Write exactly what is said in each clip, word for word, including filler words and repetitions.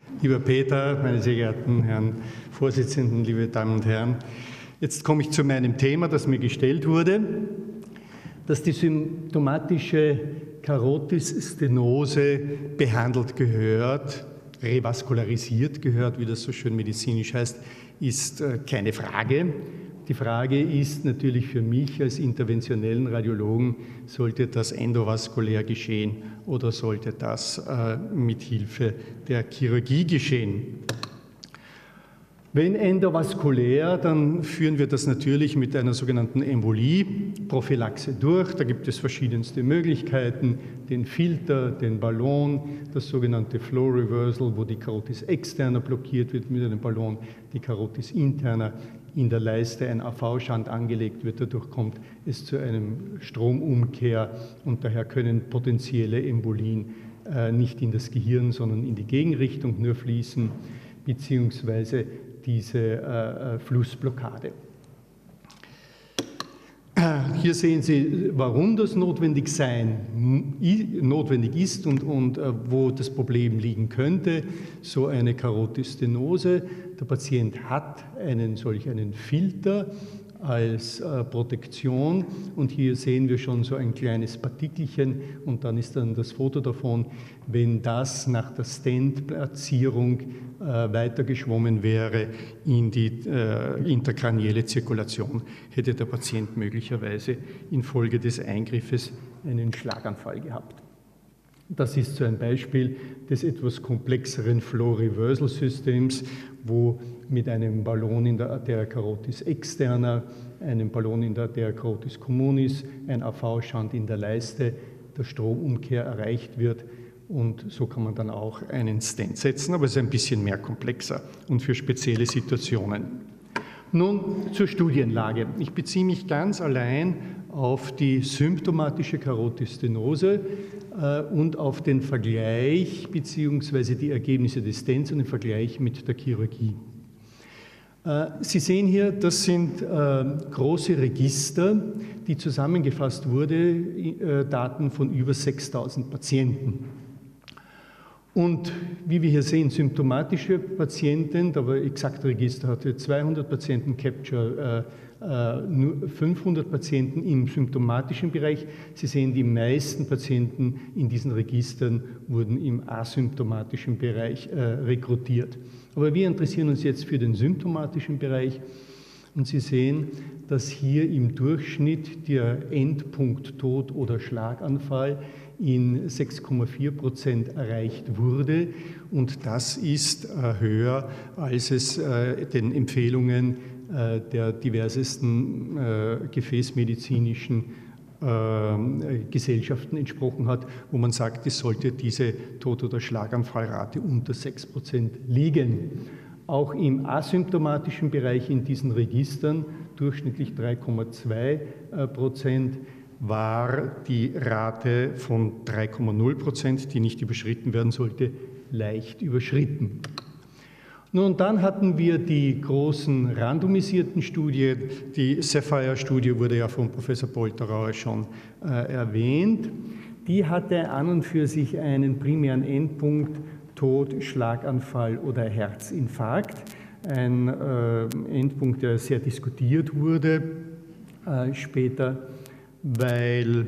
Lieber Peter, meine sehr geehrten Herren Vorsitzenden, liebe Damen und Herren, jetzt komme ich zu meinem Thema, das mir gestellt wurde, dass die symptomatische Karotis-Stenose behandelt gehört, revaskularisiert gehört, wie das so schön medizinisch heißt, ist keine Frage. Die Frage ist natürlich für mich als interventionellen Radiologen, sollte das endovaskulär geschehen oder sollte das äh, mit Hilfe der Chirurgie geschehen? Wenn endovaskulär, dann führen wir das natürlich mit einer sogenannten Embolie-Prophylaxe durch. Da gibt es verschiedenste Möglichkeiten, den Filter, den Ballon, das sogenannte Flow Reversal, wo die Karotis externa blockiert wird mit einem Ballon, die Karotis interna in der Leiste ein A V-Schand angelegt wird. Dadurch kommt es zu einem Stromumkehr und daher können potenzielle Embolien äh, nicht in das Gehirn, sondern in die Gegenrichtung nur fließen, beziehungsweise diese äh, Flussblockade. Hier sehen Sie, warum das notwendig sein, notwendig ist und, und äh, wo das Problem liegen könnte. So eine Karotis-Stenose. Der Patient hat einen solch einen Filter als äh, Protektion und hier sehen wir schon so ein kleines Partikelchen und dann ist dann das Foto davon, wenn das nach der Stent-Platzierung äh, weitergeschwommen wäre in die äh, intrakranielle Zirkulation, hätte der Patient möglicherweise infolge des Eingriffes einen Schlaganfall gehabt. Das ist so ein Beispiel des etwas komplexeren Flow-Reversal-Systems, wo mit einem Ballon in der Arteria carotis externa, einem Ballon in der Arteria carotis communis, ein A V-Schand in der Leiste, der Stromumkehr erreicht wird und so kann man dann auch einen Stent setzen, aber es ist ein bisschen mehr komplexer und für spezielle Situationen. Nun zur Studienlage. Ich beziehe mich ganz allein auf die symptomatische Karotis-Stenose äh, und auf den Vergleich bzw. die Ergebnisse des Stents und den Vergleich mit der Chirurgie. Äh, Sie sehen hier, das sind äh, große Register, die zusammengefasst wurden, äh, Daten von über sechstausend Patienten. Und wie wir hier sehen, symptomatische Patienten, da war exakt Register hatte zweihundert Patienten, Capture äh, nur fünfhundert Patienten im symptomatischen Bereich. Sie sehen, die meisten Patienten in diesen Registern wurden im asymptomatischen Bereich äh, rekrutiert. Aber wir interessieren uns jetzt für den symptomatischen Bereich und Sie sehen, dass hier im Durchschnitt der Endpunkt Tod oder Schlaganfall in sechs Komma vier Prozent erreicht wurde und das ist äh, höher, als es äh, den Empfehlungen äh, der diversesten äh, gefäßmedizinischen äh, Gesellschaften entsprochen hat, wo man sagt, es sollte diese Tod- oder Schlaganfallrate unter sechs Prozent liegen. Auch im asymptomatischen Bereich in diesen Registern, durchschnittlich drei Komma zwei Prozent, war die Rate von drei Komma null Prozent, die nicht überschritten werden sollte, leicht überschritten. Nun, dann hatten wir die großen randomisierten Studien. Die Sapphire-Studie wurde ja von Professor Polterauer schon äh, erwähnt. Die hatte an und für sich einen primären Endpunkt Tod, Schlaganfall oder Herzinfarkt. Ein äh, Endpunkt, der sehr diskutiert wurde äh, später, weil,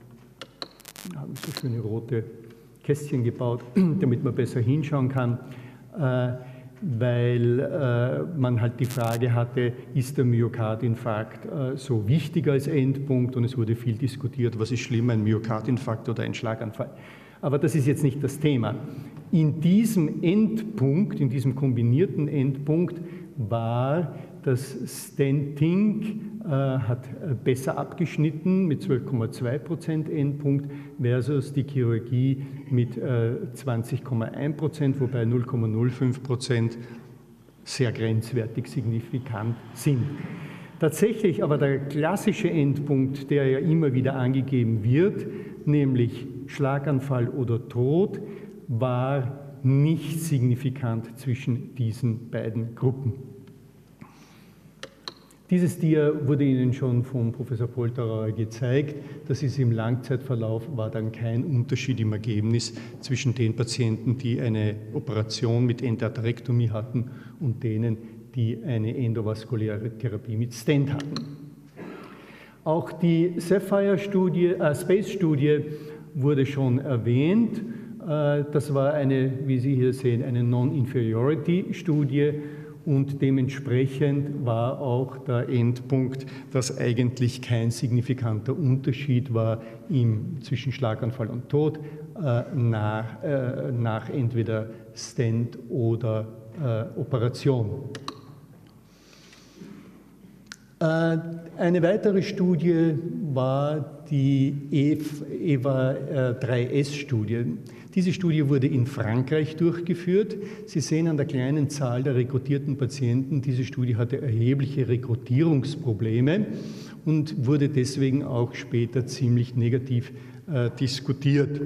wir haben so schöne rote Kästchen gebaut, damit man besser hinschauen kann, äh, weil äh, man halt die Frage hatte, ist der Myokardinfarkt äh, so wichtig als Endpunkt und es wurde viel diskutiert, was ist schlimmer, ein Myokardinfarkt oder ein Schlaganfall. Aber das ist jetzt nicht das Thema. In diesem Endpunkt, in diesem kombinierten Endpunkt war das Stenting äh, hat besser abgeschnitten mit zwölf Komma zwei Prozent Endpunkt versus die Chirurgie mit äh, zwanzig Komma eins Prozent, wobei null Komma null fünf Prozent sehr grenzwertig signifikant sind. Tatsächlich aber der klassische Endpunkt, der ja immer wieder angegeben wird, nämlich Schlaganfall oder Tod, war nicht signifikant zwischen diesen beiden Gruppen. Dieses Dia wurde Ihnen schon von Professor Polterauer gezeigt. Das ist im Langzeitverlauf, war dann kein Unterschied im Ergebnis zwischen den Patienten, die eine Operation mit Endarterektomie hatten und denen, die eine endovaskuläre Therapie mit Stent hatten. Auch die Sapphire-Studie, äh, Space-Studie wurde schon erwähnt. Äh, das war eine, wie Sie hier sehen, eine Non-Inferiority-Studie. Und dementsprechend war auch der Endpunkt, dass eigentlich kein signifikanter Unterschied war im, zwischen Schlaganfall und Tod äh, nach, äh, nach entweder Stent oder äh, Operation. Äh, eine weitere Studie war die E V A drei S-Studie. Diese Studie wurde in Frankreich durchgeführt. Sie sehen an der kleinen Zahl der rekrutierten Patienten, diese Studie hatte erhebliche Rekrutierungsprobleme und wurde deswegen auch später ziemlich negativ äh, diskutiert.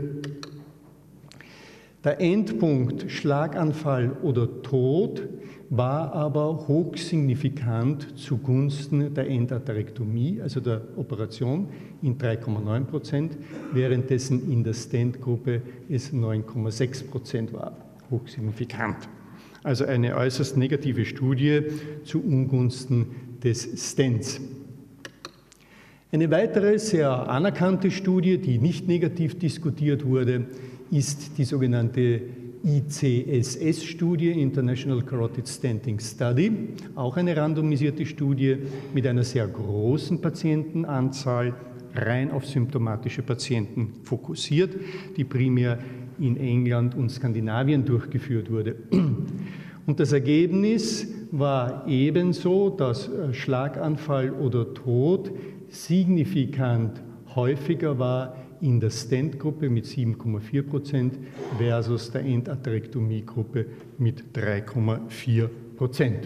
Der Endpunkt Schlaganfall oder Tod war aber hochsignifikant zugunsten der Endarterektomie, also der Operation, in drei Komma neun Prozent, währenddessen in der Stent-Gruppe es neun Komma sechs Prozent war. Hochsignifikant. Also eine äußerst negative Studie zu Ungunsten des Stents. Eine weitere sehr anerkannte Studie, die nicht negativ diskutiert wurde, ist die sogenannte I C S S-Studie, International Carotid Stenting Study, auch eine randomisierte Studie mit einer sehr großen Patientenanzahl, rein auf symptomatische Patienten fokussiert, die primär in England und Skandinavien durchgeführt wurde. Und das Ergebnis war ebenso, dass Schlaganfall oder Tod signifikant häufiger war in der Stent-Gruppe mit sieben Komma vier Prozent versus der Endarterektomie-Gruppe mit drei Komma vier Prozent.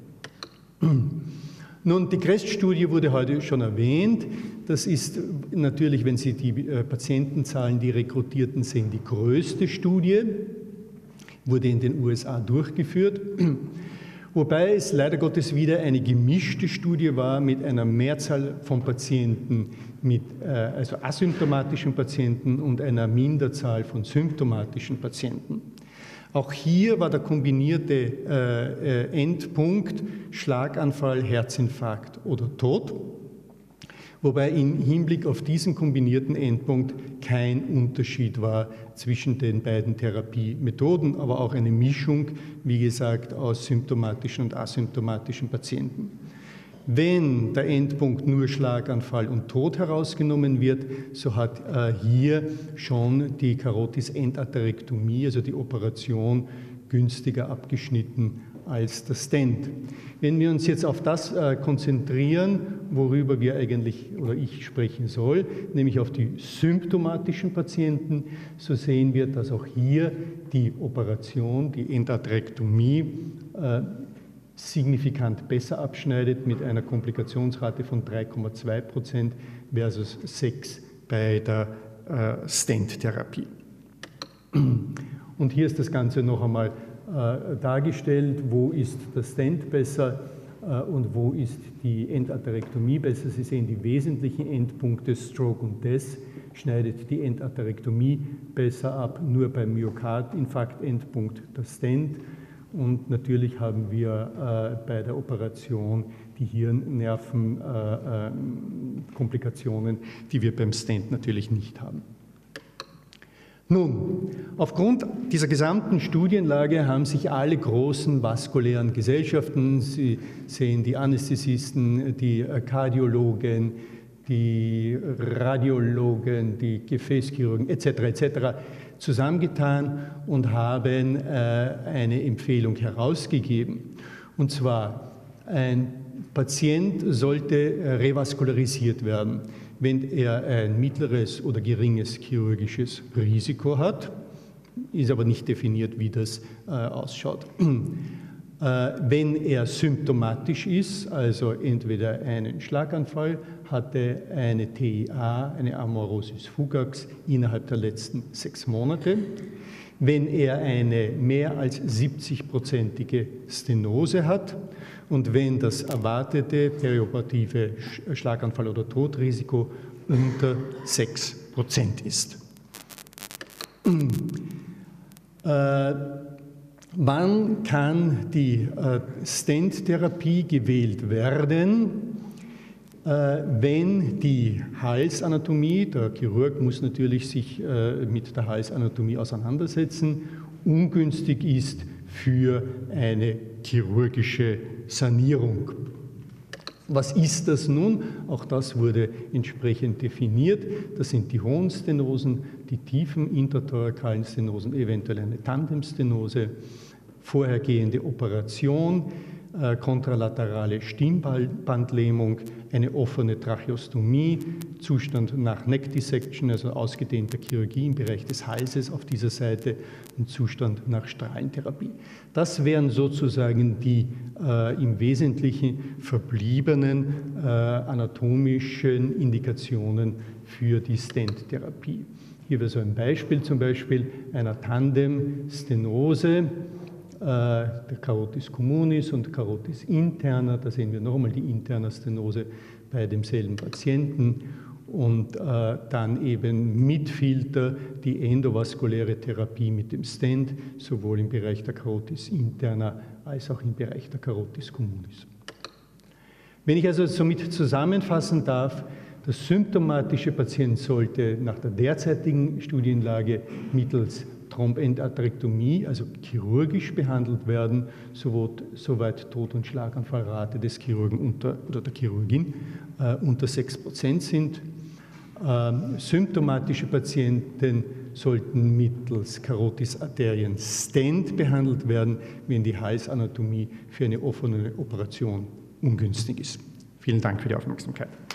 Nun, die CREST-Studie wurde heute schon erwähnt. Das ist natürlich, wenn Sie die Patientenzahlen, die rekrutierten sehen, die größte Studie, wurde in den U S A durchgeführt. Wobei es leider Gottes wieder eine gemischte Studie war mit einer Mehrzahl von Patienten, mit, äh, also asymptomatischen Patienten und einer Minderzahl von symptomatischen Patienten. Auch hier war der kombinierte äh, äh, Endpunkt Schlaganfall, Herzinfarkt oder Tod, wobei im Hinblick auf diesen kombinierten Endpunkt kein Unterschied war zwischen den beiden Therapiemethoden, aber auch eine Mischung, wie gesagt, aus symptomatischen und asymptomatischen Patienten. Wenn der Endpunkt nur Schlaganfall und Tod herausgenommen wird, so hat äh, hier schon die Karotis-Endarterektomie, also die Operation, günstiger abgeschnitten als der Stent. Wenn wir uns jetzt auf das äh, konzentrieren, worüber wir eigentlich oder ich sprechen soll, nämlich auf die symptomatischen Patienten, so sehen wir, dass auch hier die Operation, die Endarterektomie, äh, signifikant besser abschneidet mit einer Komplikationsrate von drei Komma zwei Prozent versus sechs bei der äh, Stent-Therapie. Und hier ist das Ganze noch einmal äh, dargestellt, wo ist der Stent besser äh, und wo ist die Endarterektomie besser. Sie sehen die wesentlichen Endpunkte, Stroke und Death, schneidet die Endarterektomie besser ab, nur beim Myokardinfarkt-Endpunkt der Stent. Und natürlich haben wir äh, bei der Operation die Hirnnervenkomplikationen, äh, äh, die wir beim Stent natürlich nicht haben. Nun, aufgrund dieser gesamten Studienlage haben sich alle großen vaskulären Gesellschaften, Sie sehen die Anästhesisten, die Kardiologen, die Radiologen, die Gefäßchirurgen et cetera et cetera zusammengetan und haben äh, eine Empfehlung herausgegeben. Und zwar, ein Patient sollte revaskularisiert werden, wenn er ein mittleres oder geringes chirurgisches Risiko hat, ist aber nicht definiert, wie das äh, ausschaut. Wenn er symptomatisch ist, also entweder einen Schlaganfall, hatte eine T I A, eine Amaurosis fugax, innerhalb der letzten sechs Monate. wenn er eine mehr als siebzig-prozentige Stenose hat und wenn das erwartete perioperative Schlaganfall- oder Todrisiko unter sechs Prozent ist. Äh, wann kann die äh, Stent-Therapie gewählt werden? Äh, wenn die Halsanatomie, der Chirurg muss natürlich sich äh, mit der Halsanatomie auseinandersetzen, ungünstig ist für eine chirurgische Sanierung. Was ist das nun? Auch das wurde entsprechend definiert. Das sind die hohen Stenosen, die tiefen interthorakalen Stenosen, eventuell eine Tandemstenose, vorhergehende Operation, äh, kontralaterale Stimmbandlähmung, eine offene Tracheostomie, Zustand nach Neck Dissection, also ausgedehnter Chirurgie im Bereich des Halses auf dieser Seite und Zustand nach Strahlentherapie. Das wären sozusagen die äh, im Wesentlichen verbliebenen äh, anatomischen Indikationen für die Stent-Therapie. Hier wäre so ein Beispiel zum Beispiel einer Tandemstenose, der Carotis communis und Carotis interna. Da sehen wir nochmal die interne Stenose bei demselben Patienten und äh, dann eben mit Filter die endovaskuläre Therapie mit dem Stent, sowohl im Bereich der Carotis interna als auch im Bereich der Carotis communis. Wenn ich also somit zusammenfassen darf, der symptomatische Patient sollte nach der derzeitigen Studienlage mittels Thrombendatherektomie, also chirurgisch behandelt werden, soweit Tod- und Schlaganfallrate des Chirurgen unter, oder der Chirurgin äh, unter sechs Prozent sind. Ähm, symptomatische Patienten sollten mittels Karotis-Arterien-Stent behandelt werden, wenn die Halsanatomie für eine offene Operation ungünstig ist. Vielen Dank für die Aufmerksamkeit.